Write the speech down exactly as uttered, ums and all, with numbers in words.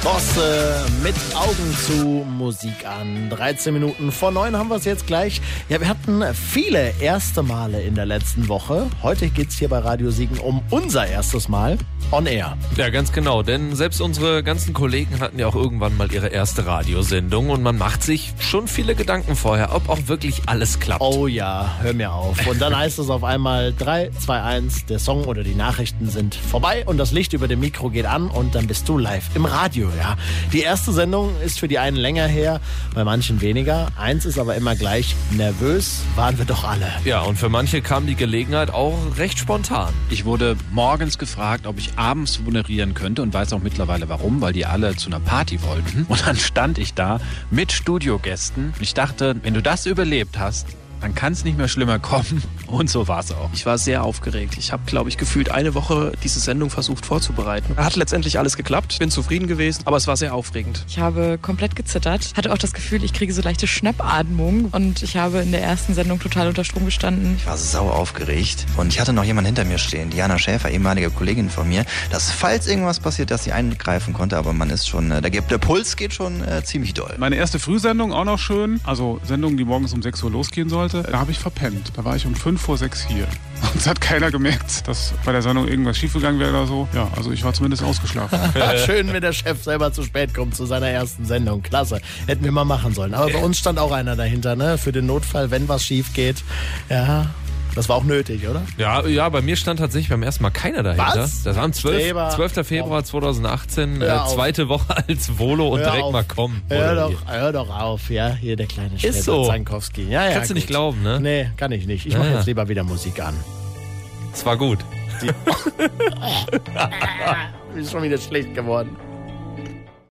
Bosse mit Augen zu, Musik an. dreizehn Minuten vor neun haben wir es jetzt gleich. Ja, wir hatten viele erste Male in der letzten Woche. Heute geht es hier bei Radio Siegen um unser erstes Mal on air. Ja, ganz genau, denn selbst unsere ganzen Kollegen hatten ja auch irgendwann mal ihre erste Radiosendung und man macht sich schon viele Gedanken vorher, ob auch wirklich alles klappt. Oh ja, hör mir auf. Und dann heißt es auf einmal drei, zwei, eins, der Song oder die Nachrichten sind vorbei und das Licht über dem Mikro geht an und dann bist du live im Radio. Ja, die erste Sendung ist für die einen länger her, bei manchen weniger. Eins ist aber immer gleich, nervös waren wir doch alle. Ja, und für manche kam die Gelegenheit auch recht spontan. Ich wurde morgens gefragt, ob ich abends moderieren könnte und weiß auch mittlerweile warum, weil die alle zu einer Party wollten. Und dann stand ich da mit Studiogästen. Ich dachte, wenn du das überlebt hast, dann kann es nicht mehr schlimmer kommen. Und so war es auch. Ich war sehr aufgeregt. Ich habe, glaube ich, gefühlt eine Woche diese Sendung versucht vorzubereiten. Hat letztendlich alles geklappt. Bin zufrieden gewesen, aber es war sehr aufregend. Ich habe komplett gezittert. Hatte auch das Gefühl, ich kriege so leichte Schnappatmung. Und ich habe in der ersten Sendung total unter Strom gestanden. Ich war sau aufgeregt. Und ich hatte noch jemanden hinter mir stehen, Diana Schäfer, ehemalige Kollegin von mir, dass falls irgendwas passiert, dass sie eingreifen konnte. Aber man ist schon, der, der Puls geht schon äh, ziemlich doll. Meine erste Frühsendung auch noch schön. Also Sendung, die morgens um sechs Uhr losgehen sollte. Da habe ich verpennt. Da war ich um fünf vor sechs hier. Und es hat keiner gemerkt, dass bei der Sendung irgendwas schiefgegangen wäre oder so. Ja, also ich war zumindest ausgeschlafen. Schön, wenn der Chef selber zu spät kommt zu seiner ersten Sendung. Klasse. Hätten wir mal machen sollen. Aber bei uns stand auch einer dahinter, ne? Für den Notfall, wenn was schief geht. Ja. Das war auch nötig, oder? Ja, ja, bei mir stand tatsächlich beim ersten Mal keiner dahinter. Was? Das war am zwölften Februar zweitausendachtzehn, äh, zweite Woche als Volo und Hör direkt auf. mal kommen. Hör doch, hör doch auf, ja, hier der kleine Stefan so. Zankowski. Ja, ja, Kannst du gut. nicht glauben, ne? Nee, kann ich nicht. Ich Ja, mache ja. jetzt lieber wieder Musik an. Es war gut. Ist schon wieder schlecht geworden.